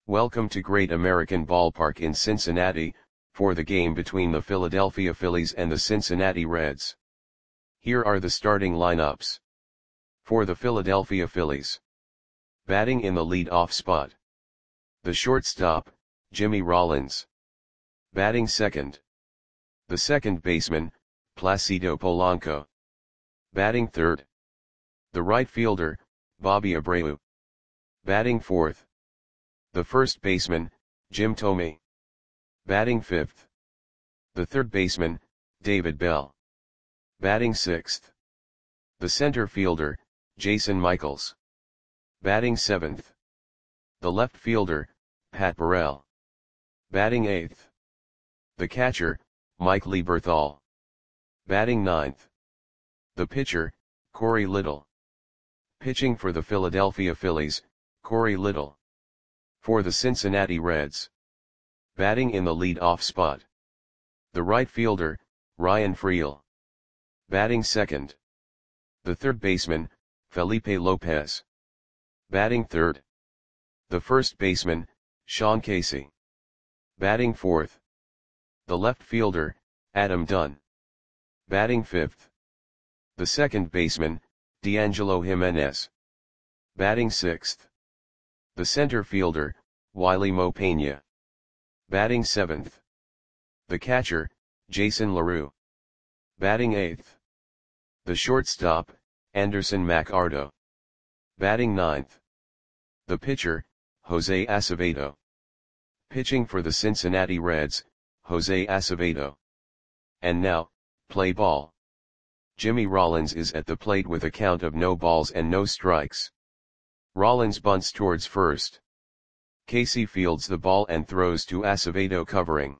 Welcome to Great American Ballpark in Cincinnati, for the game between the Philadelphia Phillies and the Cincinnati Reds. Here are the starting lineups. For the Philadelphia Phillies. Batting in the lead-off spot. The shortstop, Jimmy Rollins. Batting second. The second baseman, Placido Polanco. Batting third. The right fielder, Bobby Abreu. Batting fourth. The first baseman, Jim Thome. Batting fifth. The third baseman, David Bell. Batting sixth. The center fielder, Jason Michaels. Batting seventh. The left fielder, Pat Burrell. Batting eighth. The catcher, Mike Lieberthal. Batting ninth. The pitcher, Corey Little. Pitching for the Philadelphia Phillies, Corey Little. For the Cincinnati Reds. Batting in the lead-off spot. The right fielder, Ryan Freel. Batting second. The third baseman, Felipe Lopez. Batting third. The first baseman, Sean Casey. Batting fourth. The left fielder, Adam Dunn. Batting fifth. The second baseman, D'Angelo Jimenez. Batting sixth. The center fielder, Wiley Mo Peña. Batting seventh. The catcher, Jason LaRue. Batting eighth. The shortstop, Anderson McArdo. Batting ninth. The pitcher, Jose Acevedo. Pitching for the Cincinnati Reds, Jose Acevedo. And now, play ball. Jimmy Rollins is at the plate with a count of no balls and no strikes. Rollins bunts towards first. Casey fields the ball and throws to Acevedo covering.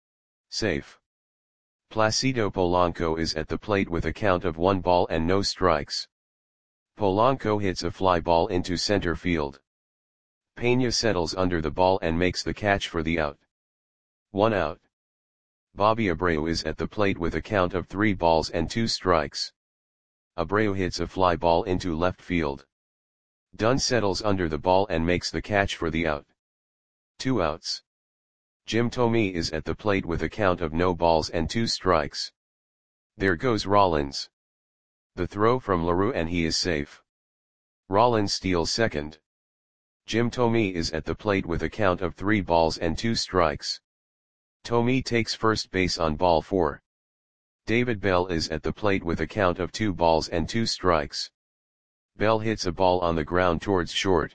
Safe. Placido Polanco is at the plate with a count of 1 ball and no strikes. Polanco hits a fly ball into center field. Peña settles under the ball and makes the catch for the out. 1 out. Bobby Abreu is at the plate with a count of 3 balls and 2 strikes. Abreu hits a fly ball into left field. Dunn settles under the ball and makes the catch for the out. 2 outs. Jim Thome is at the plate with a count of no balls and 2 strikes. There goes Rollins. The throw from LaRue and he is safe. Rollins steals second. Jim Thome is at the plate with a count of 3 balls and 2 strikes. Thome takes first base on ball 4. David Bell is at the plate with a count of 2 balls and 2 strikes. Bell hits a ball on the ground towards short.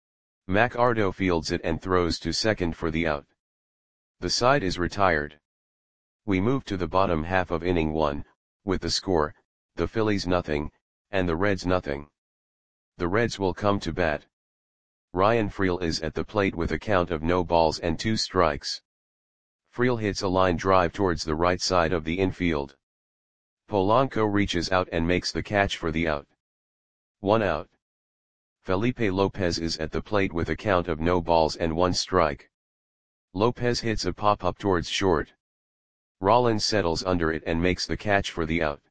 McArdo fields it and throws to second for the out. The side is retired. We move to the bottom half of inning 1, with the score, the Phillies nothing, and the Reds nothing. The Reds will come to bat. Ryan Freel is at the plate with a count of no balls and 2 strikes. Freel hits a line drive towards the right side of the infield. Polanco reaches out and makes the catch for the out. 1 out. Felipe Lopez is at the plate with a count of no balls and 1 strike. Lopez hits a pop-up towards short. Rollins settles under it and makes the catch for the out.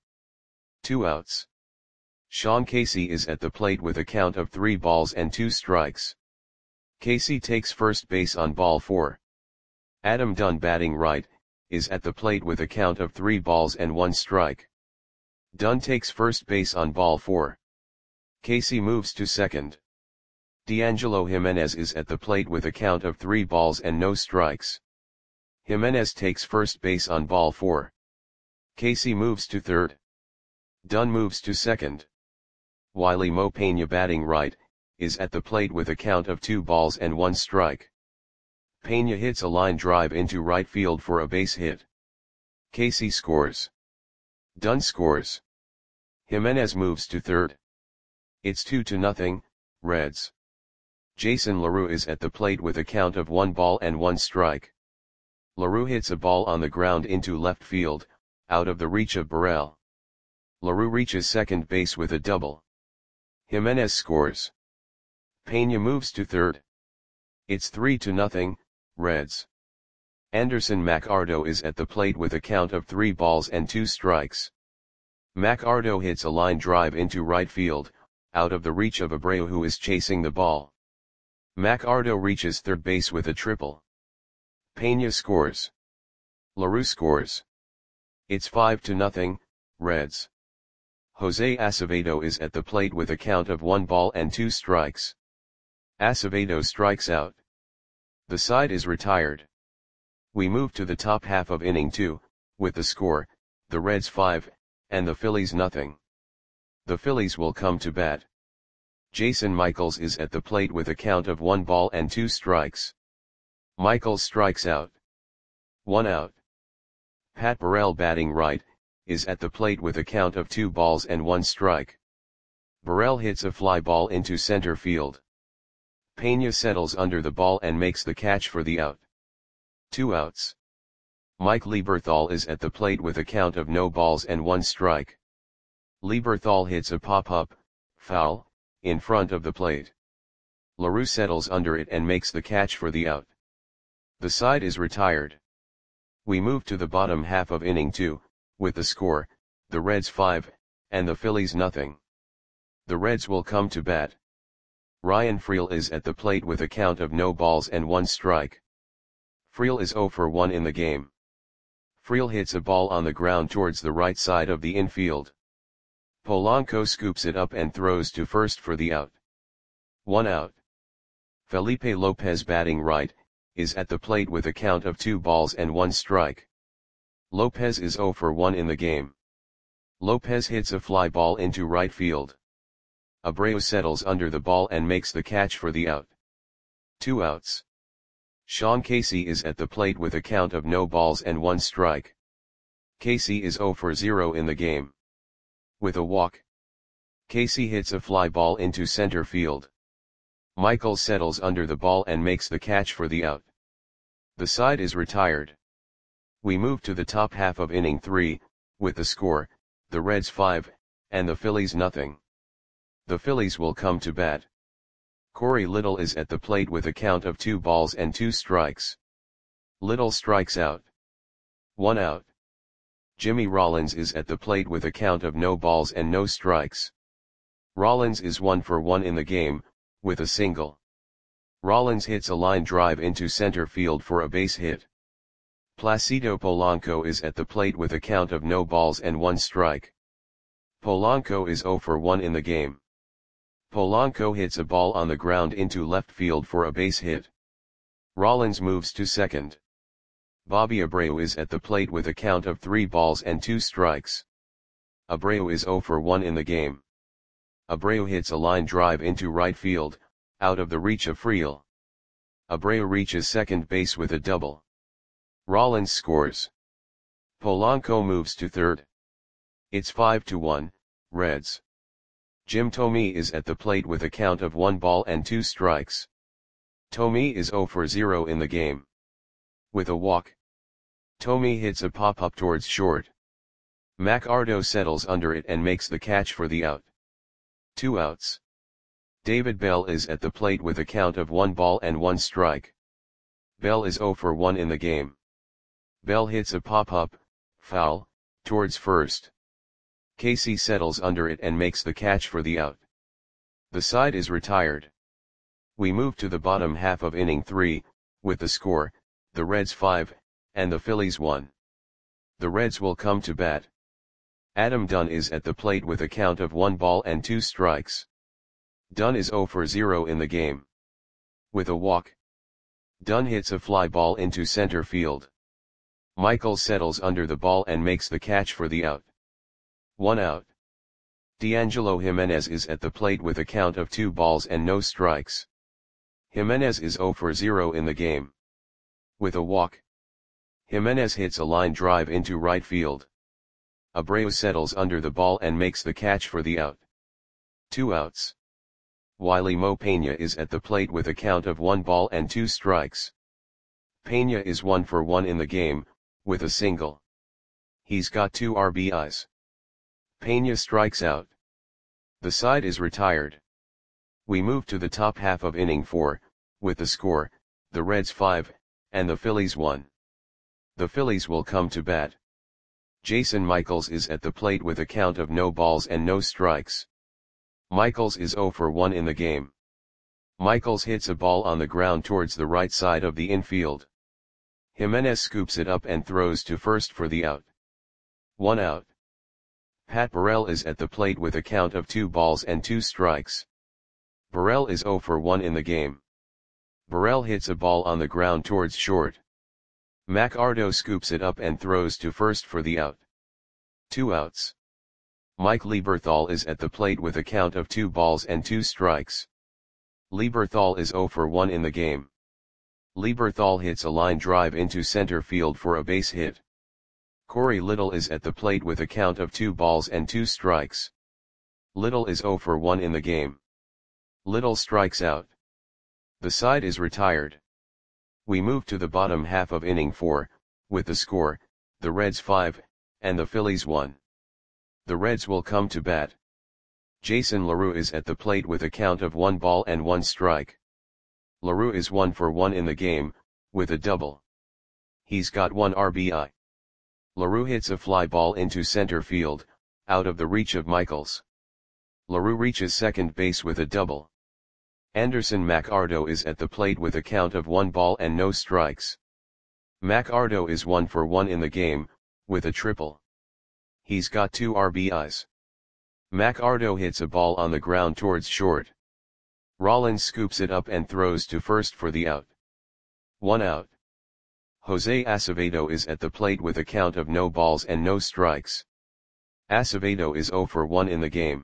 2 outs. Sean Casey is at the plate with a count of 3 balls and 2 strikes. Casey takes first base on ball 4. Adam Dunn, batting right, is at the plate with a count of 3 balls and 1 strike. Dunn takes first base on ball 4. Casey moves to second. D'Angelo Jimenez is at the plate with a count of 3 balls and no strikes. Jimenez takes first base on ball 4. Casey moves to third. Dunn moves to second. Wiley Mo Peña, batting right, is at the plate with a count of 2 balls and 1 strike. Peña hits a line drive into right field for a base hit. Casey scores. Dunn scores. Jimenez moves to third. It's 2-0, Reds. Jason LaRue is at the plate with a count of 1 ball and 1 strike. LaRue hits a ball on the ground into left field, out of the reach of Burrell. LaRue reaches second base with a double. Jimenez scores. Peña moves to third. It's 3-0, Reds. Anderson McArdo is at the plate with a count of 3 balls and 2 strikes. McArdo hits a line drive into right field, out of the reach of Abreu, who is chasing the ball. McArdo reaches third base with a triple. Peña scores. LaRue scores. It's 5-0, Reds. Jose Acevedo is at the plate with a count of 1-2 strikes. Acevedo strikes out. The side is retired. We move to the top half of inning 2, with the score, the Reds 5, and the Phillies nothing. The Phillies will come to bat. Jason Michaels is at the plate with a count of 1-2 strikes. Michaels strikes out. 1 out. Pat Burrell, batting right, is at the plate with a count of 2-1 strike. Burrell hits a fly ball into center field. Peña settles under the ball and makes the catch for the out. 2 outs. Mike Lieberthal is at the plate with a count of 0-1 strike. Lieberthal hits a pop-up, foul, in front of the plate. LaRue settles under it and makes the catch for the out. The side is retired. We move to the bottom half of inning 2, with the score, the Reds 5, and the Phillies nothing. The Reds will come to bat. Ryan Freel is at the plate with a count of 0-1 strike. Freel is 0 for 1 in the game. Freel hits a ball on the ground towards the right side of the infield. Polanco scoops it up and throws to first for the out. 1 out. Felipe Lopez, batting right, is at the plate with a count of 2-1 strike. Lopez is 0 for 1 in the game. Lopez hits a fly ball into right field. Abreu settles under the ball and makes the catch for the out. 2 outs. Sean Casey is at the plate with a count of 0-1 strike. Casey is 0 for 0 in the game. With a walk, Casey hits a fly ball into center field. Michaels settles under the ball and makes the catch for the out. The side is retired. We move to the top half of inning 3, with the score, the Reds 5, and the Phillies nothing. The Phillies will come to bat. Corey Little is at the plate with a count of 2-2 strikes. Little strikes out. 1 out. Jimmy Rollins is at the plate with a count of 0 strikes. Rollins is 1 for 1 in the game, with a single. Rollins hits a line drive into center field for a base hit. Placido Polanco is at the plate with a count of 0-1 strike. Polanco is 0 for 1 in the game. Polanco hits a ball on the ground into left field for a base hit. Rollins moves to second. Bobby Abreu is at the plate with a count of 3-2 strikes. Abreu is 0 for 1 in the game. Abreu hits a line drive into right field, out of the reach of Freel. Abreu reaches second base with a double. Rollins scores. Polanco moves to third. It's 5-1, Reds. Jim Thome is at the plate with a count of 1-2 strikes. Thome is 0 for 0 in the game. With a walk, Thome hits a pop-up towards short. McArdo settles under it and makes the catch for the out. 2 outs. David Bell is at the plate with a count of 1-1 strike. Bell is 0 for 1 in the game. Bell hits a pop-up, foul, towards first. Casey settles under it and makes the catch for the out. The side is retired. We move to the bottom half of inning 3, with the score, the Reds 5, and the Phillies 1. The Reds will come to bat. Adam Dunn is at the plate with a count of 1-2 strikes. Dunn is 0 for 0 in the game. With a walk, Dunn hits a fly ball into center field. Michaels settles under the ball and makes the catch for the out. 1 out. D'Angelo Jimenez is at the plate with a count of 2-0 strikes. Jimenez is 0 for 0 in the game. With a walk, Jimenez hits a line drive into right field. Abreu settles under the ball and makes the catch for the out. 2 outs. Wiley Mo Peña is at the plate with a count of 1-2 strikes. Peña is 1 for 1 in the game, with a single. He's got 2 RBIs. Peña strikes out. The side is retired. We move to the top half of inning 4, with the score, the Reds 5, and the Phillies 1. The Phillies will come to bat. Jason Michaels is at the plate with a count of 0 balls and no strikes. Michaels is 0 for 1 in the game. Michaels hits a ball on the ground towards the right side of the infield. Jimenez scoops it up and throws to first for the out. 1 out. Pat Burrell is at the plate with a count of 2 balls and 2 strikes. Burrell is 0 for 1 in the game. Burrell hits a ball on the ground towards short. McArdo scoops it up and throws to first for the out. 2 outs. Mike Lieberthal is at the plate with a count of 2 balls and 2 strikes. Lieberthal is 0 for 1 in the game. Lieberthal hits a line drive into center field for a base hit. Corey Little is at the plate with a count of 2 balls and 2 strikes. Little is 0 for 1 in the game. Little strikes out. The side is retired. We move to the bottom half of inning 4, with the score, the Reds 5, and the Phillies 1. The Reds will come to bat. Jason LaRue is at the plate with a count of 1 ball and 1 strike. LaRue is 1 for 1 in the game, with a double. He's got 1 RBI. LaRue hits a fly ball into center field, out of the reach of Michaels. LaRue reaches second base with a double. Anderson McArdo is at the plate with a count of 1 ball and no strikes. McArdo is 1 for 1 in the game, with a triple. He's got 2 RBIs. McArdo hits a ball on the ground towards short. Rollins scoops it up and throws to first for the out. 1 out. Jose Acevedo is at the plate with a count of no balls and no strikes. Acevedo is 0 for 1 in the game.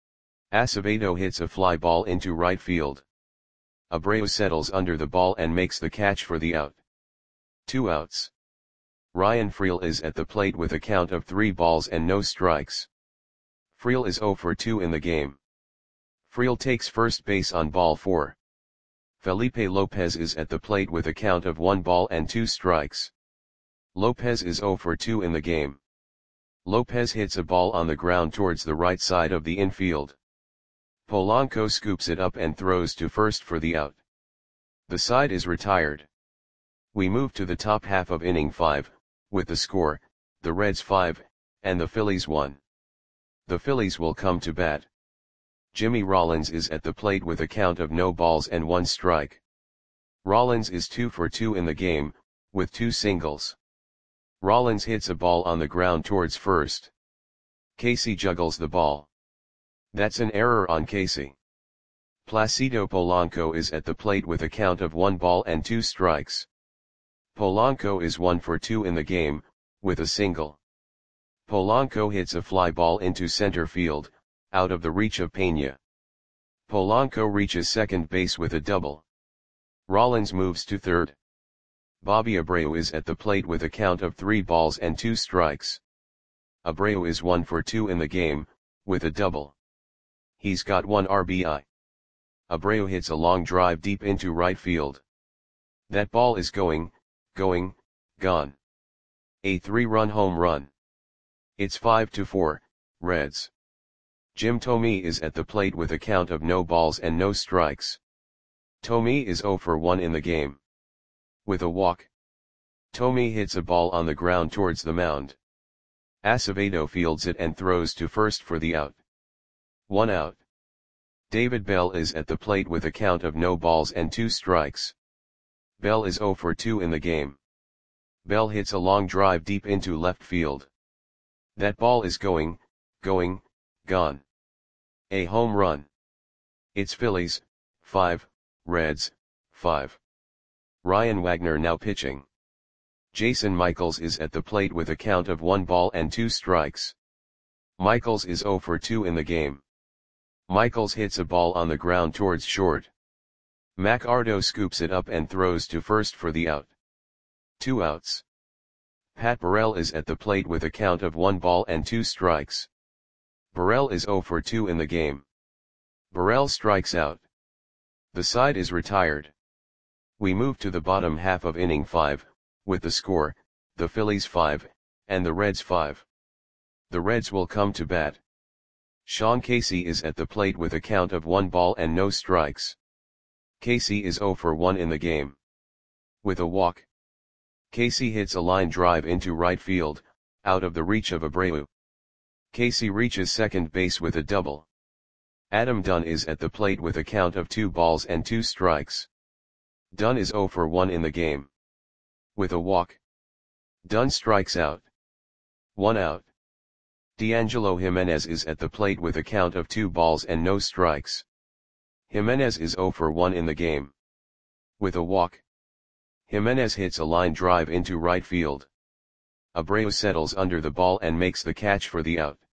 Acevedo hits a fly ball into right field. Abreu settles under the ball and makes the catch for the out. 2 outs. Ryan Freel is at the plate with a count of 3 balls and no strikes. Freel is 0 for 2 in the game. Freel takes first base on ball 4. Felipe Lopez is at the plate with a count of 1 ball and 2 strikes. Lopez is 0 for 2 in the game. Lopez hits a ball on the ground towards the right side of the infield. Polanco scoops it up and throws to first for the out. The side is retired. We move to the top half of inning 5, with the score, the Reds 5, and the Phillies 1. The Phillies will come to bat. Jimmy Rollins is at the plate with a count of no balls and 1 strike. Rollins is 2 for 2 in the game, with 2 singles. Rollins hits a ball on the ground towards first. Casey juggles the ball. That's an error on Casey. Placido Polanco is at the plate with a count of 1 ball and 2 strikes. Polanco is 1 for 2 in the game, with a single. Polanco hits a fly ball into center field, out of the reach of Pena. Polanco reaches second base with a double. Rollins moves to third. Bobby Abreu is at the plate with a count of 3 balls and 2 strikes. Abreu is 1 for 2 in the game, with a double. He's got 1 RBI. Abreu hits a long drive deep into right field. That ball is gone. A 3-run home run. It's 5-4, Reds. Jim Thome is at the plate with a count of no balls and no strikes. Thome is 0 for 1 in the game. With a walk. Thome hits a ball on the ground towards the mound. Acevedo fields it and throws to first for the out. 1 out. David Bell is at the plate with a count of no balls and 2 strikes. Bell is 0 for 2 in the game. Bell hits a long drive deep into left field. That ball is gone. A home run. It's Phillies, 5, Reds, 5. Ryan Wagner now pitching. Jason Michaels is at the plate with a count of 1 ball and 2 strikes. Michaels is 0 for 2 in the game. Michaels hits a ball on the ground towards short. McArdo scoops it up and throws to first for the out. 2 outs. Pat Burrell is at the plate with a count of 1 ball and 2 strikes. Burrell is 0 for 2 in the game. Burrell strikes out. The side is retired. We move to the bottom half of inning 5, with the score, the Phillies 5, and the Reds 5. The Reds will come to bat. Sean Casey is at the plate with a count of 1 ball and no strikes. Casey is 0 for 1 in the game. With a walk. Casey hits a line drive into right field, out of the reach of Abreu. Casey reaches second base with a double. Adam Dunn is at the plate with a count of 2 balls and 2 strikes. Dunn is 0 for 1 in the game. With a walk, Dunn strikes out. 1 out. D'Angelo Jimenez is at the plate with a count of 2 balls and no strikes. Jimenez is 0 for 1 in the game. With a walk, Jimenez hits a line drive into right field. Abreu settles under the ball and makes the catch for the out.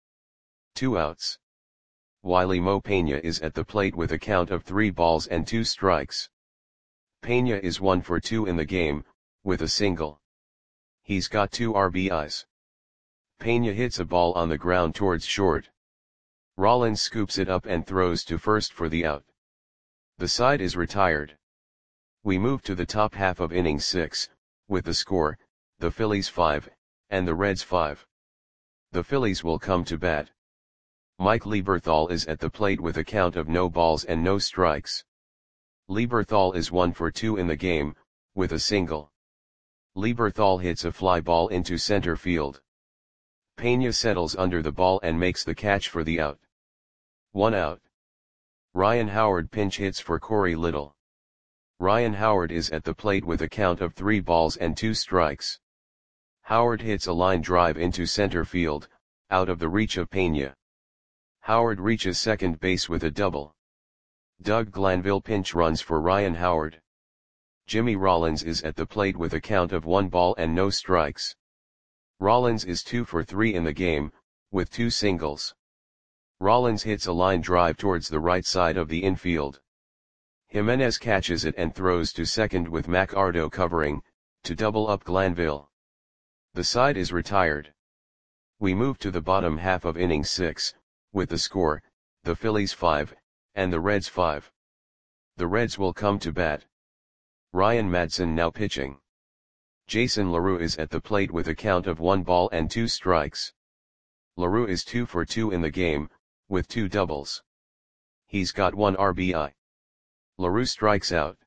2 outs. Wiley Mo Peña is at the plate with a count of 3 balls and 2 strikes. Peña is 1 for 2 in the game, with a single. He's got 2 RBIs. Peña hits a ball on the ground towards short. Rollins scoops it up and throws to first for the out. The side is retired. We move to the top half of inning 6, with the score, the Phillies 5, and the Reds 5. The Phillies will come to bat. Mike Lieberthal is at the plate with a count of no balls and no strikes. Lieberthal is 1 for 2 in the game, with a single. Lieberthal hits a fly ball into center field. Peña settles under the ball and makes the catch for the out. 1 out. Ryan Howard pinch hits for Corey Little. Ryan Howard is at the plate with a count of 3 balls and 2 strikes. Howard hits a line drive into center field, out of the reach of Peña. Howard reaches second base with a double. Doug Glanville pinch runs for Ryan Howard. Jimmy Rollins is at the plate with a count of 1 ball and no strikes. Rollins is 2 for 3 in the game, with 2 singles. Rollins hits a line drive towards the right side of the infield. Jimenez catches it and throws to second with McArdo covering, to double up Glanville. The side is retired. We move to the bottom half of inning 6, with the score, the Phillies 5, and the Reds 5. The Reds will come to bat. Ryan Madson now pitching. Jason LaRue is at the plate with a count of 1 ball and 2 strikes. LaRue is 2 for 2 in the game, with 2 doubles. He's got 1 RBI. LaRue strikes out.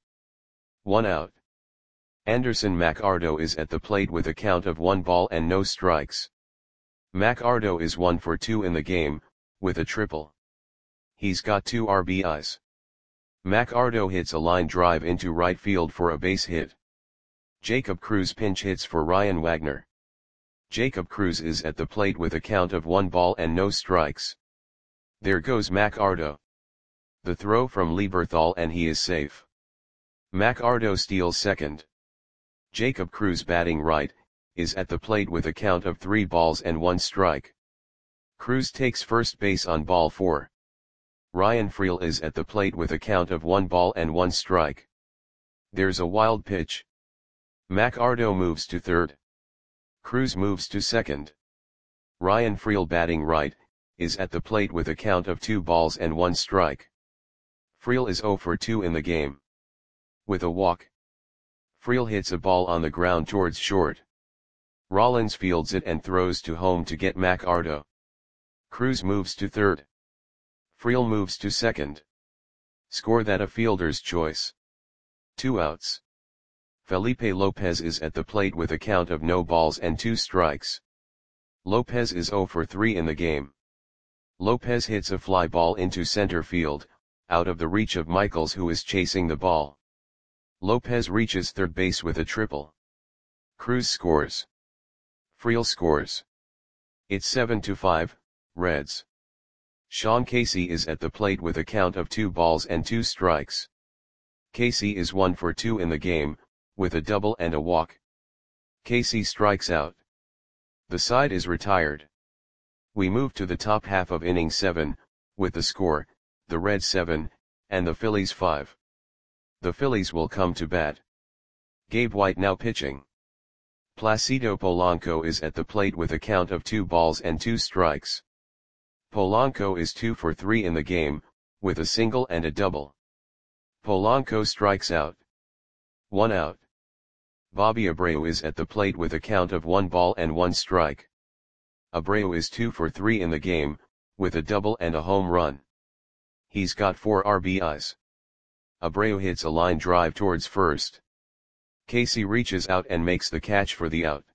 1 out. Anderson McArdo is at the plate with a count of 1 ball and no strikes. McArdo is 1 for 2 in the game, with a triple. He's got 2 RBIs. McArdo hits a line drive into right field for a base hit. Jacob Cruz pinch hits for Ryan Wagner. Jacob Cruz is at the plate with a count of 1 ball and no strikes. There goes McArdo. The throw from Lieberthal and he is safe. McArdo steals second. Jacob Cruz batting right, is at the plate with a count of 3 balls and 1 strike. Cruz takes first base on ball 4. Ryan Freel is at the plate with a count of 1 ball and 1 strike. There's a wild pitch. McArdo moves to third. Cruz moves to second. Ryan Freel batting right, is at the plate with a count of 2 balls and 1 strike. Freel is 0 for 2 in the game. With a walk, Freel hits a ball on the ground towards short. Rollins fields it and throws to home to get McArdo. Cruz moves to third. Freel moves to second. Score that a fielder's choice. 2 outs. Felipe Lopez is at the plate with a count of no balls and 2 strikes. Lopez is 0 for 3 in the game. Lopez hits a fly ball into center field, out of the reach of Michaels who is chasing the ball. Lopez reaches third base with a triple. Cruz scores. Freel scores. It's 7-5, Reds. Sean Casey is at the plate with a count of 2 balls and 2 strikes. Casey is 1 for 2 in the game, with a double and a walk. Casey strikes out. The side is retired. We move to the top half of inning 7, with the score, the Reds 7, and the Phillies 5. The Phillies will come to bat. Gabe White now pitching. Placido Polanco is at the plate with a count of 2 balls and 2 strikes. Polanco is 2 for 3 in the game, with a single and a double. Polanco strikes out. 1 out. Bobby Abreu is at the plate with a count of 1 ball and 1 strike. Abreu is 2 for 3 in the game, with a double and a home run. He's got 4 RBIs. Abreu hits a line drive towards first. Casey reaches out and makes the catch for the out.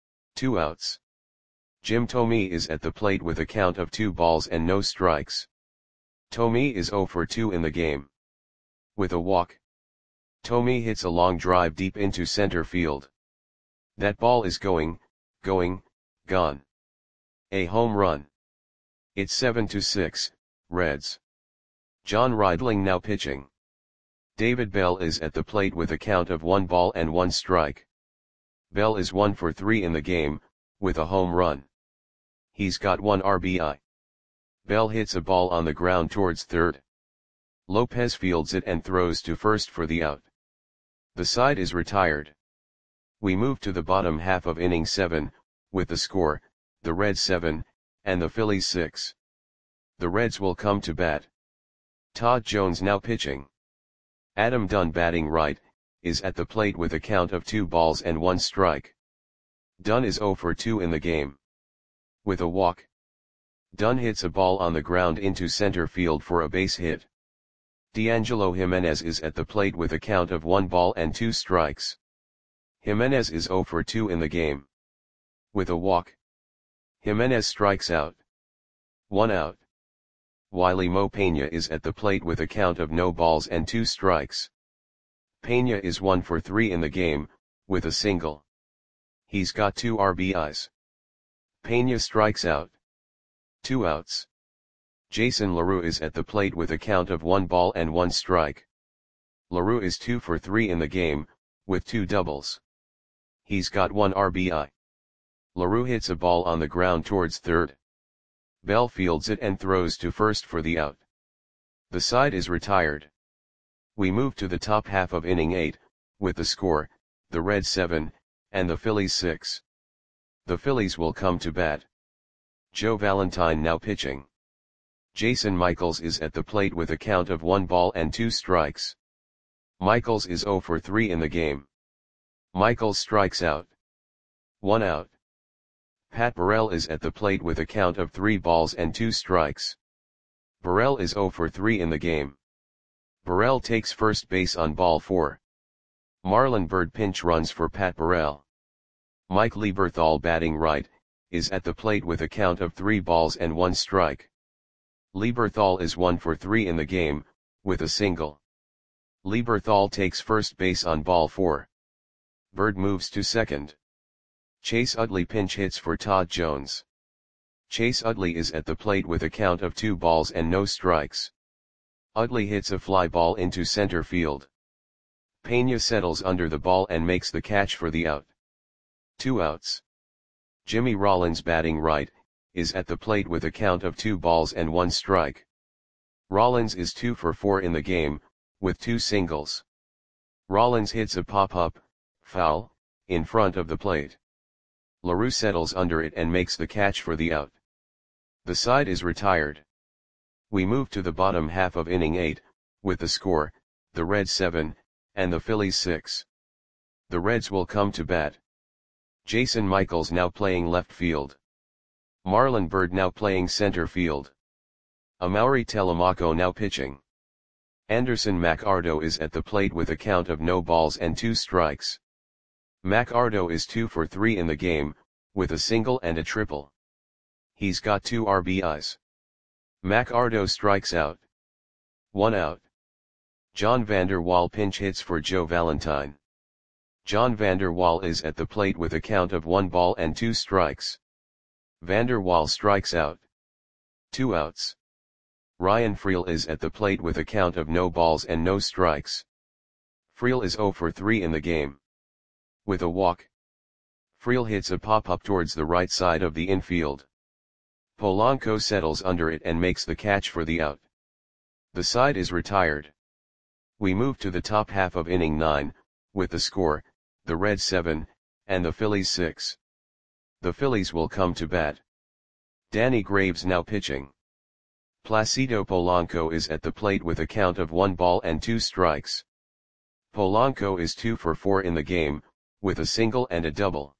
2 outs. Jim Thome is at the plate with a count of 2 balls and no strikes. Tommy is 0 for 2 in the game. With a walk. Tommy hits a long drive deep into center field. That ball is gone. A home run. It's 7-6, Reds. John Ridling now pitching. David Bell is at the plate with a count of 1 ball and 1 strike. Bell is 1 for 3 in the game, with a home run. He's got 1 RBI. Bell hits a ball on the ground towards third. Lopez fields it and throws to first for the out. The side is retired. We move to the bottom half of inning 7, with the score, the Reds 7, and the Phillies 6. The Reds will come to bat. Todd Jones now pitching. Adam Dunn batting right, is at the plate with a count of 2 balls and 1 strike. Dunn is 0 for 2 in the game. With a walk. Dunn hits a ball on the ground into center field for a base hit. D'Angelo Jimenez is at the plate with a count of 1 ball and 2 strikes. Jimenez is 0 for 2 in the game. With a walk. Jimenez strikes out. 1 out. Wiley Mo Peña is at the plate with a count of no balls and 2 strikes. Peña is 1 for 3 in the game, with a single. He's got 2 RBIs. Peña strikes out. 2 outs. Jason LaRue is at the plate with a count of 1 ball and 1 strike. LaRue is 2 for 3 in the game, with 2 doubles. He's got 1 RBI. LaRue hits a ball on the ground towards third. Bell fields it and throws to first for the out. The side is retired. We move to the top half of inning 8, with the score, the Reds 7, and the Phillies 6. The Phillies will come to bat. Joe Valentine now pitching. Jason Michaels is at the plate with a count of 1 ball and 2 strikes. Michaels is 0 for 3 in the game. Michaels strikes out. 1 out. Pat Burrell is at the plate with a count of 3 balls and 2 strikes. Burrell is 0 for 3 in the game. Burrell takes first base on ball 4. Marlon Byrd pinch runs for Pat Burrell. Mike Lieberthal batting right, is at the plate with a count of 3 balls and 1 strike. Lieberthal is 1 for 3 in the game, with a single. Lieberthal takes first base on ball 4. Byrd moves to second. Chase Utley pinch hits for Todd Jones. Chase Utley is at the plate with a count of 2 balls and no strikes. Utley hits a fly ball into center field. Peña settles under the ball and makes the catch for the out. 2 outs. Jimmy Rollins batting right, is at the plate with a count of 2 balls and 1 strike. Rollins is 2 for 4 in the game, with 2 singles. Rollins hits a pop-up, foul, in front of the plate. LaRue settles under it and makes the catch for the out. The side is retired. We move to the bottom half of inning 8, with the score, the Reds 7, and the Phillies 6. The Reds will come to bat. Jason Michaels now playing left field. Marlon Byrd now playing center field. Amaury Telemaco now pitching. Anderson McArdo is at the plate with a count of no balls and 2 strikes. McArdo is 2 for 3 in the game, with a single and a triple. He's got 2 RBIs. McArdo strikes out. 1 out. John Vander Wal pinch hits for Joe Valentine. John Vander Wal is at the plate with a count of 1 ball and 2 strikes. Vander Wal strikes out. 2 outs. Ryan Freel is at the plate with a count of no balls and no strikes. Freel is 0 for 3 in the game. With a walk. Freel hits a pop-up towards the right side of the infield. Polanco settles under it and makes the catch for the out. The side is retired. We move to the top half of inning 9, with the score, the Reds 7, and the Phillies 6. The Phillies will come to bat. Danny Graves now pitching. Placido Polanco is at the plate with a count of 1 ball and 2 strikes. Polanco is 2 for 4 in the game, with a single and a double.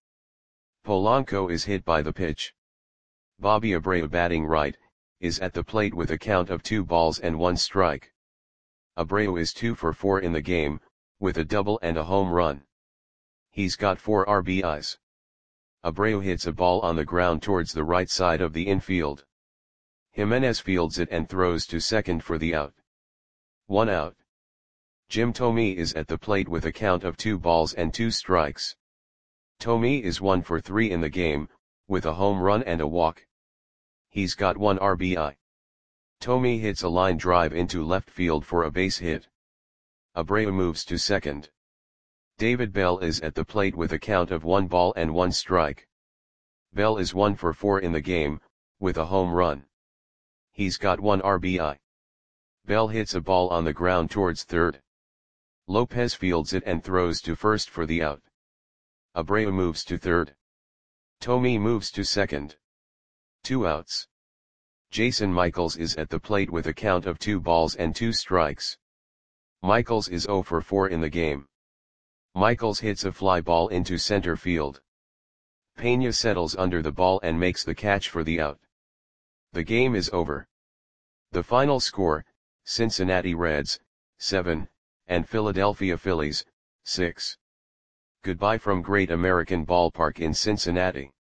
Polanco is hit by the pitch. Bobby Abreu batting right, is at the plate with a count of 2 balls and 1 strike. Abreu is 2 for 4 in the game, with a double and a home run. He's got 4 RBIs. Abreu hits a ball on the ground towards the right side of the infield. Jimenez fields it and throws to second for the out. 1 out. Jim Thome is at the plate with a count of 2 balls and 2 strikes. Thome is 1 for 3 in the game, with a home run and a walk. He's got 1 RBI. Thome hits a line drive into left field for a base hit. Abreu moves to second. David Bell is at the plate with a count of 1 ball and 1 strike. Bell is 1 for 4 in the game, with a home run. He's got 1 RBI. Bell hits a ball on the ground towards third. Lopez fields it and throws to first for the out. Abreu moves to third. Thome moves to second. 2 outs. Jason Michaels is at the plate with a count of 2 balls and 2 strikes. Michaels is 0 for 4 in the game. Michaels hits a fly ball into center field. Pena settles under the ball and makes the catch for the out. The game is over. The final score, Cincinnati Reds, 7, and Philadelphia Phillies, 6. Goodbye from Great American Ballpark in Cincinnati.